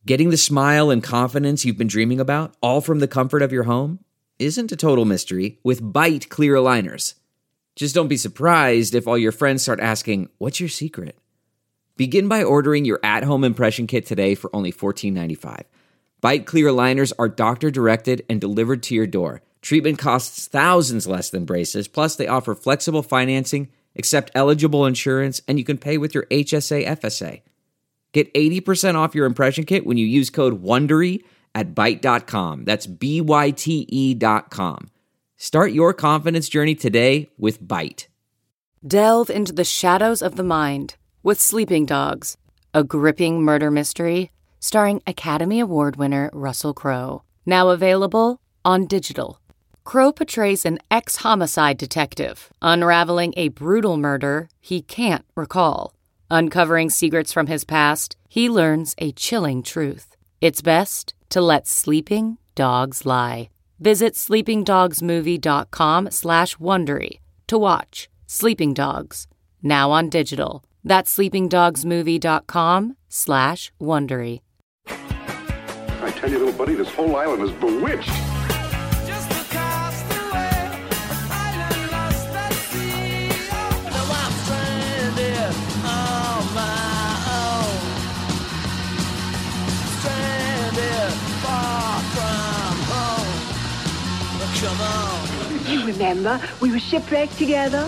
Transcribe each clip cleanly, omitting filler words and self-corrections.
Getting the smile and confidence you've been dreaming about, all from the comfort of your home, isn't a total mystery with Byte clear aligners. Just don't be surprised if all your friends start asking, "What's your secret?" Begin by ordering your at-home impression kit today for only $14.95. Byte clear aligners are doctor-directed and delivered to your door. Treatment costs thousands less than braces, plus they offer flexible financing, accept eligible insurance, and you can pay with your HSA FSA. Get 80% off your impression kit when you use code WONDERY at Byte.com. That's BYTE.com. Start your confidence journey today with Byte. Delve into the shadows of the mind with Sleeping Dogs, a gripping murder mystery starring Academy Award winner Russell Crowe. Now available on digital. Crowe portrays an ex-homicide detective unraveling a brutal murder he can't recall. Uncovering secrets from his past, he learns a chilling truth. It's best to let sleeping dogs lie. Visit sleepingdogsmovie.com/Wondery to watch Sleeping Dogs, now on digital. That's sleepingdogsmovie.com/Wondery. I tell you, little buddy, this whole island is bewitched. You remember, we were shipwrecked together.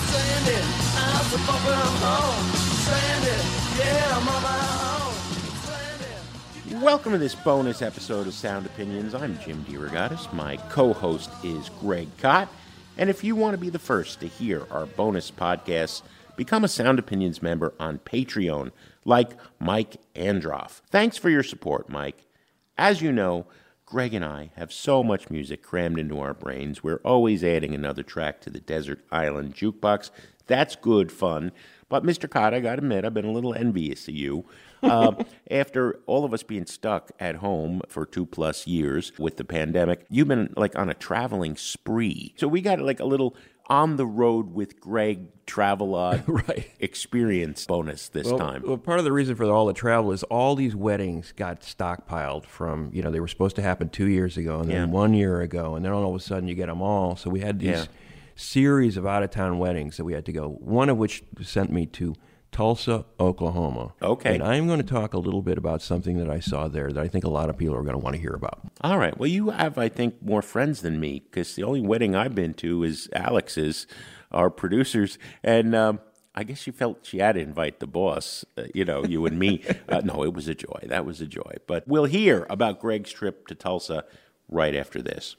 Welcome to this bonus episode of Sound Opinions. I'm Jim DeRogatis. My co-host is Greg Kot. And if you want to be the first to hear our bonus podcasts, become a Sound Opinions member on Patreon, like Mike Androff. Thanks for your support, Mike. As you know, Greg and I have so much music crammed into our brains. We're always adding another track to the Desert Island Jukebox. That's good fun. But Mr. Kot, I gotta admit, I've been a little envious of you. After all of us being stuck at home for 2+ years with the pandemic, you've been like on a traveling spree. So we got like a little on the road with Greg travel right. experience bonus this time. Well, part of the reason for all the travel is all these weddings got stockpiled from, they were supposed to happen 2 years ago and then 1 year ago, and then all of a sudden you get them all. So we had these series of out-of-town weddings that we had to go, one of which sent me to Tulsa, Oklahoma. Okay. And I'm going to talk a little bit about something that I saw there that I think a lot of people are going to want to hear about. All right. Well, you have, I think, more friends than me, because the only wedding I've been to is Alex's, our producers, and I guess she felt she had to invite the boss, you and me. No, it was a joy. That was a joy. But we'll hear about Greg's trip to Tulsa right after this.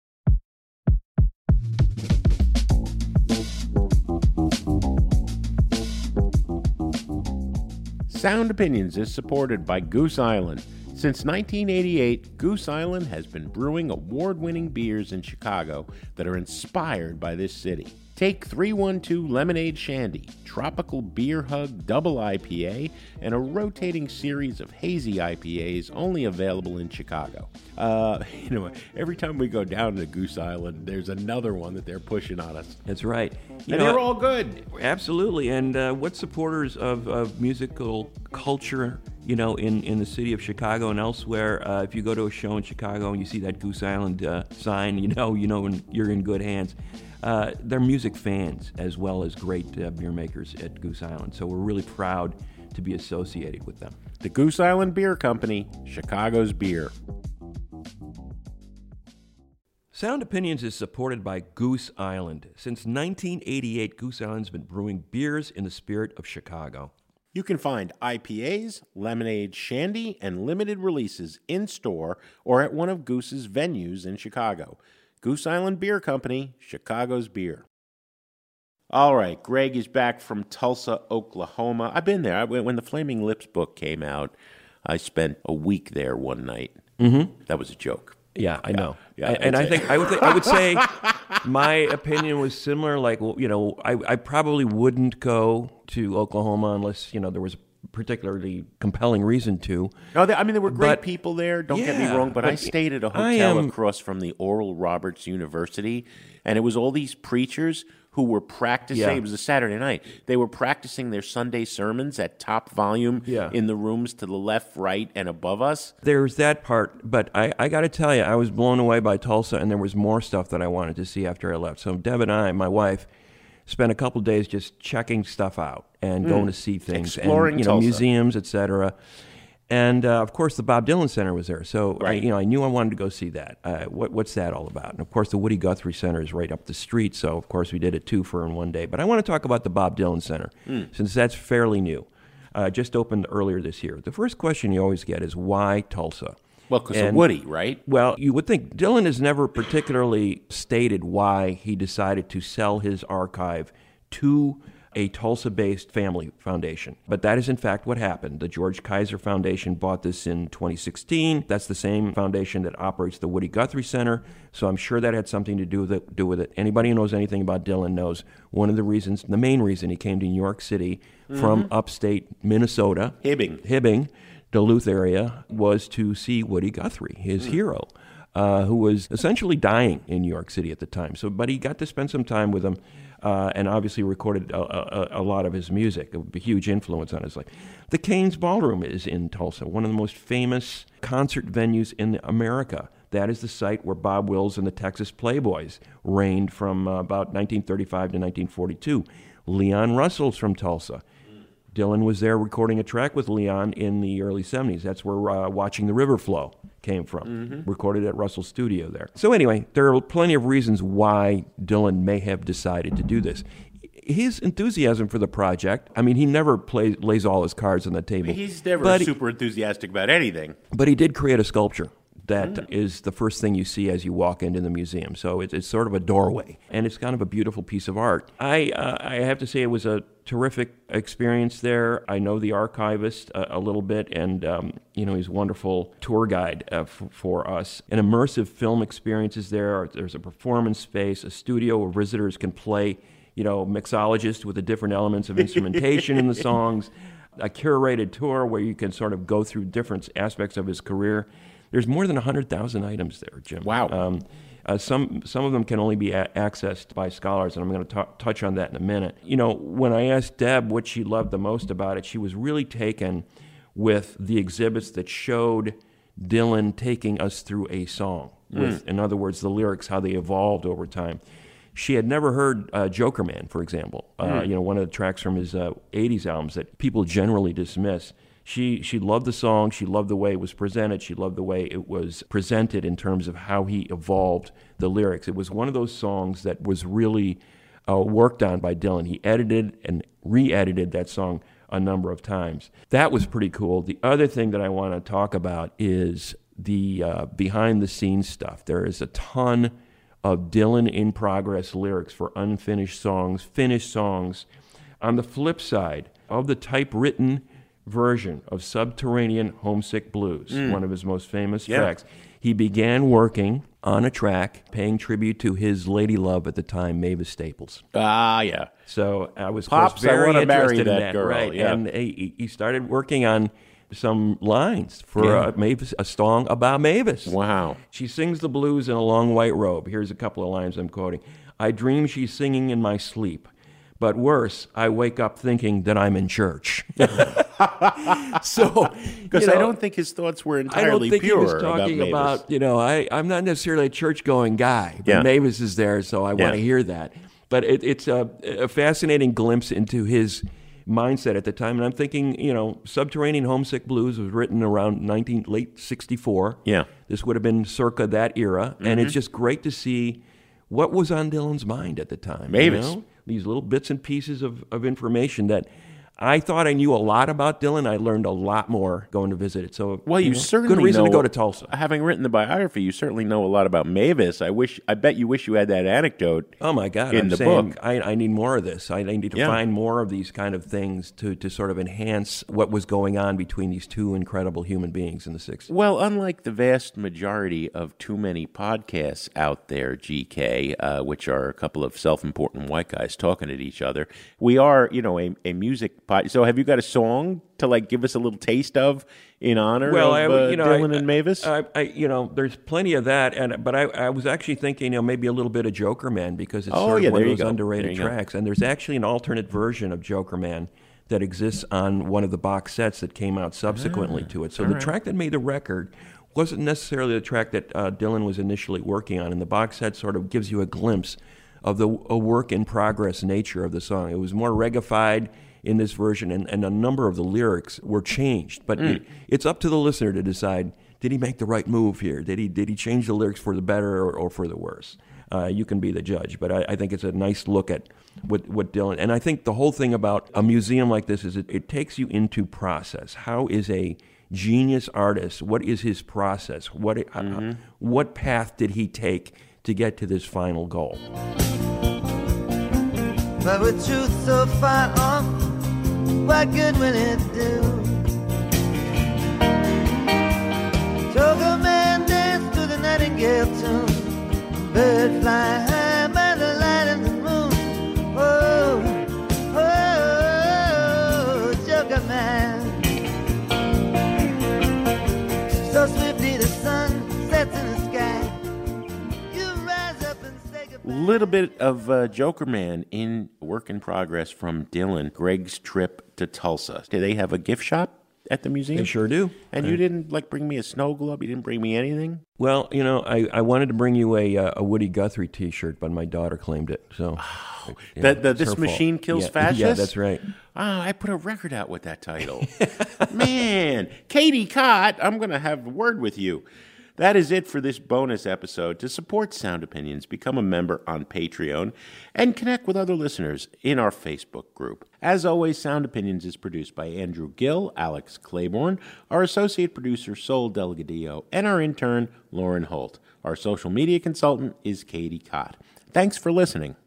Sound Opinions is supported by Goose Island. Since 1988, Goose Island has been brewing award-winning beers in Chicago that are inspired by this city. Take 312 Lemonade Shandy, Tropical Beer Hug Double IPA, and a rotating series of hazy IPAs only available in Chicago. Every time we go down to Goose Island, there's another one that they're pushing on us. That's right. And they're all good. Absolutely. And what supporters of musical culture, in the city of Chicago and elsewhere, if you go to a show in Chicago and you see that Goose Island sign, you're in good hands. They're music fans as well as great beer makers at Goose Island. So we're really proud to be associated with them. The Goose Island Beer Company, Chicago's beer. Sound Opinions is supported by Goose Island. Since 1988, Goose Island's been brewing beers in the spirit of Chicago. You can find IPAs, lemonade, shandy, and limited releases in-store or at one of Goose's venues in Chicago. Goose Island Beer Company, Chicago's beer. All right, Greg is back from Tulsa, Oklahoma. I've been there. When the Flaming Lips book came out, I spent a week there one night. Mm-hmm. That was a joke. Yeah, I know. Yeah, and I would say my opinion was similar. Like, I probably wouldn't go to Oklahoma unless there was a particularly compelling reason to. No, there were great people there. Don't get me wrong, but I stayed at a hotel across from the Oral Roberts University, and it was all these preachers who were practicing. Yeah. It was a Saturday night. They were practicing their Sunday sermons at top volume in the rooms to the left, right, and above us. There's that part, but I got to tell you, I was blown away by Tulsa, and there was more stuff that I wanted to see after I left. So Deb and I, my wife, spent a couple days just checking stuff out and going to see things, exploring and Tulsa. museums, etc. And of course, the Bob Dylan Center was there, so I knew I wanted to go see that. What's that all about? And of course, the Woody Guthrie Center is right up the street, so of course we did a twofer in one day. But I want to talk about the Bob Dylan Center since that's fairly new. Just opened earlier this year. The first question you always get is why Tulsa? Well, because of Woody, right? Well, you would think Dylan has never particularly stated why he decided to sell his archive to a Tulsa-based family foundation. But that is, in fact, what happened. The George Kaiser Foundation bought this in 2016. That's the same foundation that operates the Woody Guthrie Center, so I'm sure that had something to do with it. Anybody who knows anything about Dylan knows one of the reasons, the main reason he came to New York City from upstate Minnesota, Hibbing, Duluth area, was to see Woody Guthrie, his hero, who was essentially dying in New York City at the time. But he got to spend some time with him. And obviously recorded a lot of his music, a huge influence on his life. The Cain's Ballroom is in Tulsa, one of the most famous concert venues in America. That is the site where Bob Wills and the Texas Playboys reigned from about 1935 to 1942. Leon Russell's from Tulsa. Dylan was there recording a track with Leon in the early 70s. That's where Watching the River Flow came from, recorded at Russell's studio there. So anyway, there are plenty of reasons why Dylan may have decided to do this. His enthusiasm for the project, I mean, he never lays all his cards on the table. He's never super enthusiastic about anything. But he did create a sculpture that is the first thing you see as you walk into the museum. So it's sort of a doorway, and it's kind of a beautiful piece of art. I have to say it was a terrific experience there. I know the archivist a little bit, and he's a wonderful tour guide for us. An immersive film experience is there. There's a performance space, a studio where visitors can play, mixologists with the different elements of instrumentation in the songs, a curated tour where you can sort of go through different aspects of his career. There's more than 100,000 items there, Jim. Wow. Some of them can only be accessed by scholars, and I'm going to touch on that in a minute. When I asked Deb what she loved the most about it, she was really taken with the exhibits that showed Dylan taking us through a song. In other words, the lyrics, how they evolved over time. She had never heard Joker Man, for example, one of the tracks from his 80s albums that people generally dismiss. She loved the song. She loved the way it was presented. She loved the way it was presented in terms of how he evolved the lyrics. It was one of those songs that was really worked on by Dylan. He edited and re-edited that song a number of times. That was pretty cool. The other thing that I want to talk about is the behind-the-scenes stuff. There is a ton of Dylan in-progress lyrics for unfinished songs, finished songs. On the flip side of the typewritten version of Subterranean Homesick Blues, one of his most famous tracks, he began working on a track paying tribute to his lady love at the time, Mavis Staples. Ah, yeah. So I was Pops, very I want to marry interested in that girl. right? Yeah. And he started working on some lines for Mavis, a song about Mavis. Wow. She sings the blues in a long white robe. Here's a couple of lines I'm quoting. I dream she's singing in my sleep. But worse, I wake up thinking that I'm in church. So, because I don't think his thoughts were entirely pure. I don't think he was talking about I'm not necessarily a church-going guy, but Mavis is there, so I want to hear that. But it's a fascinating glimpse into his mindset at the time. And I'm thinking, Subterranean Homesick Blues was written around late 64. Yeah. This would have been circa that era. And it's just great to see what was on Dylan's mind at the time. Mavis. These little bits and pieces of information that I thought I knew a lot about Dylan. I learned a lot more going to visit it. So, you certainly good reason know, to go to Tulsa. Having written the biography, you certainly know a lot about Mavis. I bet you wish you had that anecdote. Oh my God! In I'm the saying book, I need more of this. I need to find more of these kind of things to sort of enhance what was going on between these two incredible human beings in the 60s. Well, unlike the vast majority of too many podcasts out there, GK, which are a couple of self-important white guys talking at each other, we are, a music So have you got a song to like give us a little taste of in honor of Dylan and Mavis? There's plenty of that, but I was actually thinking, maybe a little bit of Joker Man, because it's sort of one of those underrated tracks. And there's actually an alternate version of Joker Man that exists on one of the box sets that came out subsequently to it. So the track that made the record wasn't necessarily the track that Dylan was initially working on, and the box set sort of gives you a glimpse of a work-in-progress nature of the song. It was more reggae-fied in this version, and a number of the lyrics were changed. But it's up to the listener to decide, did he make the right move here? Did he change the lyrics for the better or for the worse? You can be the judge, but I think it's a nice look at what Dylan... And I think the whole thing about a museum like this is it takes you into process. How is a genius artist, what is his process? What path did he take to get to this final goal? But with truth so far off, what good will it do? Joker Man dance to the nightingale tune, bird fly high by the light of the moon. Oh, oh, Joker Man. So swiftly the sun sets in the sky. You rise up and say goodbye. Little bit of Joker Man in work in progress from Dylan. Greg's trip to Tulsa. Do they have a gift shop at the museum? They sure do. And you didn't bring me a snow globe? You didn't bring me anything? Well, I wanted to bring you a Woody Guthrie T-shirt, but my daughter claimed it. So, This Machine Kills Fascists? Yeah, that's right. I put a record out with that title. Man, Katie Cott, I'm going to have a word with you. That is it for this bonus episode. To support Sound Opinions, become a member on Patreon and connect with other listeners in our Facebook group. As always, Sound Opinions is produced by Andrew Gill, Alex Claiborne, our associate producer, Sol Delgadillo, and our intern, Lauren Holt. Our social media consultant is Katie Cott. Thanks for listening.